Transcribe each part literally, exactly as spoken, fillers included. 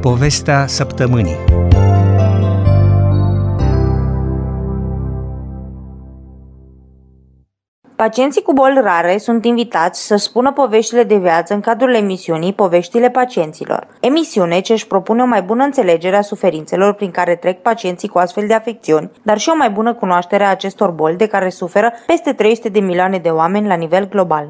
Povestea săptămânii. Pacienții cu boli rare sunt invitați să spună poveștile de viață în cadrul emisiunii Poveștile pacienților. Emisiune ce își propune o mai bună înțelegere a suferințelor prin care trec pacienții cu astfel de afecțiuni, dar și o mai bună cunoaștere a acestor boli de care suferă peste trei sute de milioane de oameni la nivel global.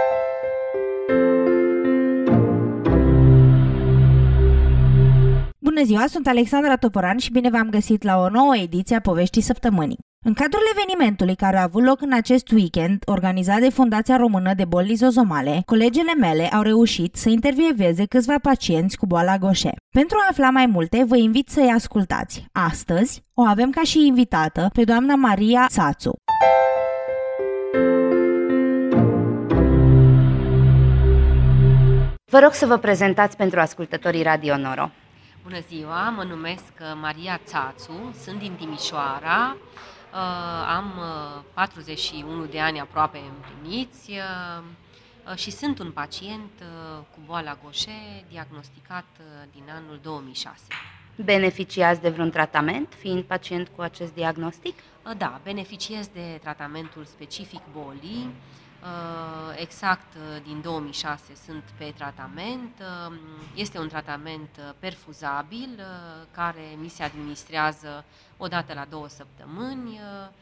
Bună ziua, sunt Alexandra Toporan și bine v-am găsit la o nouă ediție a Poveștii Săptămânii. În cadrul evenimentului care a avut loc în acest weekend, organizat de Fundația Română de Boli Lizozomale, colegele mele au reușit să intervieveze câțiva pacienți cu boala Gaucher. Pentru a afla mai multe, vă invit să-i ascultați. Astăzi o avem ca și invitată pe doamna Maria Țațu. Vă rog să vă prezentați pentru ascultătorii Radio Noro. Bună ziua, mă numesc Maria Țațu, sunt din Timișoara, am patruzeci și unu de ani aproape împliniți și sunt un pacient cu boala Gaucher diagnosticat din anul două mii șase. Beneficiați de vreun tratament, fiind pacient cu acest diagnostic? Da, beneficiez de tratamentul specific bolii. Exact din două mii șase sunt pe tratament. Este un tratament perfuzabil care mi se administrează o dată la două săptămâni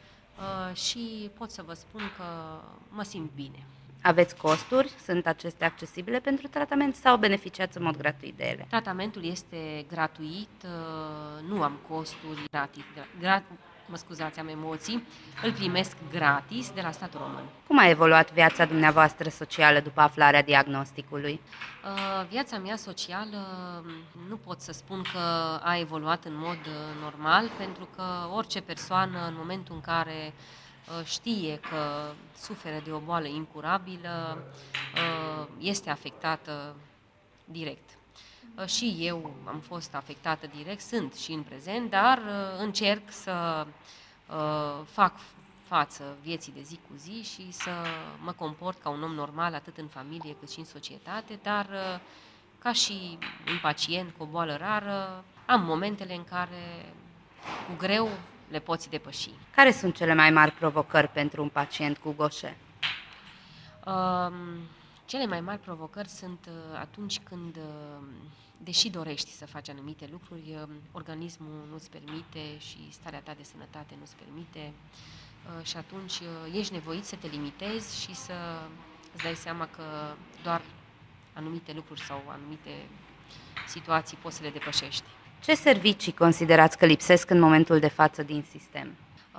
și pot să vă spun că mă simt bine. Aveți costuri? Sunt acestea accesibile pentru tratament sau beneficiați în mod gratuit de ele? Tratamentul este gratuit, nu am costuri gratis. Gra- mă scuzați, am emoții, îl primesc gratis de la statul român. Cum a evoluat viața dumneavoastră socială după aflarea diagnosticului? Uh, viața mea socială nu pot să spun că a evoluat în mod normal, pentru că orice persoană în momentul în care uh, știe că suferă de o boală incurabilă, uh, este afectată direct. Și eu am fost afectată direct, sunt și în prezent, dar încerc să uh, fac față vieții de zi cu zi și să mă comport ca un om normal, atât în familie cât și în societate, dar uh, ca și un pacient cu o boală rară, am momentele în care cu greu le poți depăși. Care sunt cele mai mari provocări pentru un pacient cu Gaucher? Uh, cele mai mari provocări sunt uh, atunci când... Uh, Deși dorești să faci anumite lucruri, organismul nu-ți permite și starea ta de sănătate nu-ți permite și atunci ești nevoit să te limitezi și să îți dai seama că doar anumite lucruri sau anumite situații poți să le depășești. Ce servicii considerați că lipsesc în momentul de față din sistem?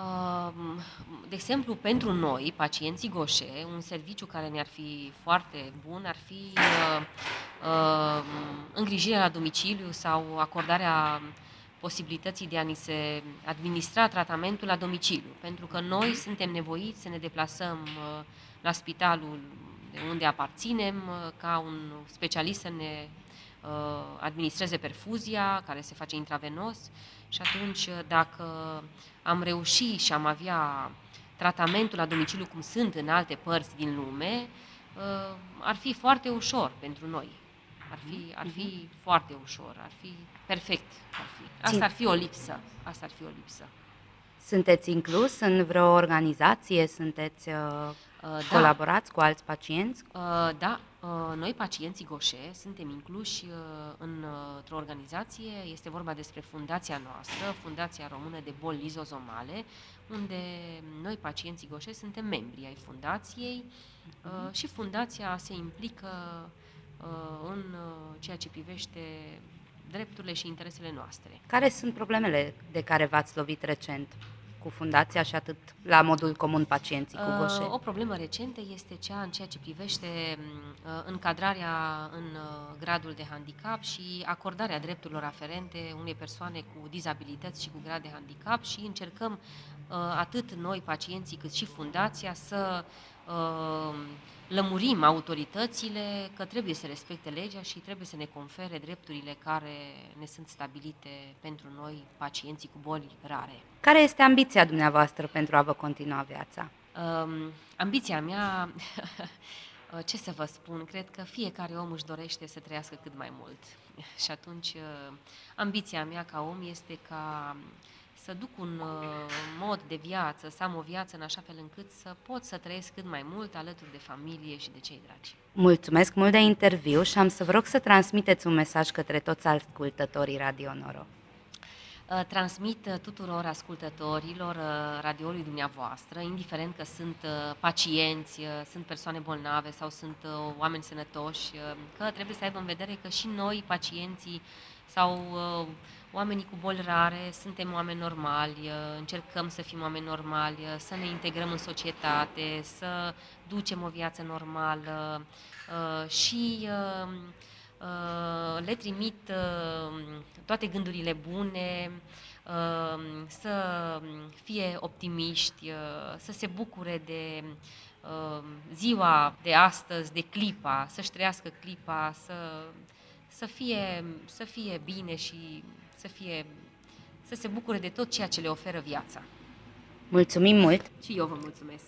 De exemplu, pentru noi, pacienții Gaucher, un serviciu care ne-ar fi foarte bun ar fi uh, uh, îngrijirea la domiciliu sau acordarea posibilității de a ni se administra tratamentul la domiciliu, pentru că noi suntem nevoiți să ne deplasăm uh, la spitalul de unde aparținem, uh, ca un specialist să ne uh, administreze perfuzia, care se face intravenos, și atunci dacă am reușit și am avea tratamentul la domiciliu cum sunt în alte părți din lume, ar fi foarte ușor pentru noi. Ar fi, ar fi uh-huh. foarte ușor, ar fi perfect. Ar fi. Asta ar fi o lipsă. Asta ar fi o lipsă. Sunteți inclus în vreo organizație? Sunteți uh, uh, colaborați da. cu alți pacienți? Uh, da, uh, noi pacienții Gaucher suntem incluși uh, în, uh, într-o organizație. Este vorba despre fundația noastră, Fundația Română de Boli Lizozomale, unde noi pacienții Gaucher suntem membri ai fundației uh, uh-huh. și fundația se implică uh, în uh, ceea ce privește drepturile și interesele noastre. Care sunt problemele de care v-ați lovit recent cu fundația și atât la modul comun pacienții cu Gaucher? O problemă recentă este cea în ceea ce privește încadrarea în gradul de handicap și acordarea drepturilor aferente unei persoane cu dizabilități și cu grad de handicap și încercăm atât noi pacienții cât și fundația să lămurim autoritățile că trebuie să respecte legea și trebuie să ne confere drepturile care ne sunt stabilite pentru noi, pacienții cu boli rare. Care este ambiția dumneavoastră pentru a vă continua viața? Um, ambiția mea Ce să vă spun, cred că fiecare om își dorește să trăiască cât mai mult. Și atunci ambiția mea ca om este ca să duc un mod de viață, să am o viață în așa fel încât să pot să trăiesc cât mai mult alături de familie și de cei dragi. Mulțumesc mult de interviu și am să vă rog să transmiteți un mesaj către toți ascultătorii Radio Noro. Transmit tuturor ascultătorilor radioului dumneavoastră, indiferent că sunt pacienți, sunt persoane bolnave sau sunt oameni sănătoși, că trebuie să aibă în vedere că și noi, pacienții sau oamenii cu boli rare, suntem oameni normali, încercăm să fim oameni normali, să ne integrăm în societate, să ducem o viață normală și le trimit toate gândurile bune, să fie optimiști, să se bucure de ziua de astăzi, de clipa, să-și trăiască clipa, să, să, fie, să fie bine și să, fie, să se bucure de tot ceea ce le oferă viața. Mulțumim mult! Și eu vă mulțumesc!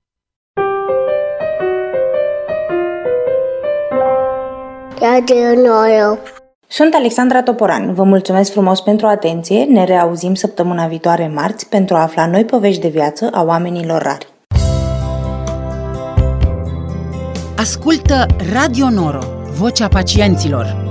Radio Noro. Sunt Alexandra Toporan. Vă mulțumesc frumos pentru atenție. Ne reauzim săptămâna viitoare marți pentru a afla noi povești de viață a oamenilor rari. Ascultă Radio Noro, vocea pacienților.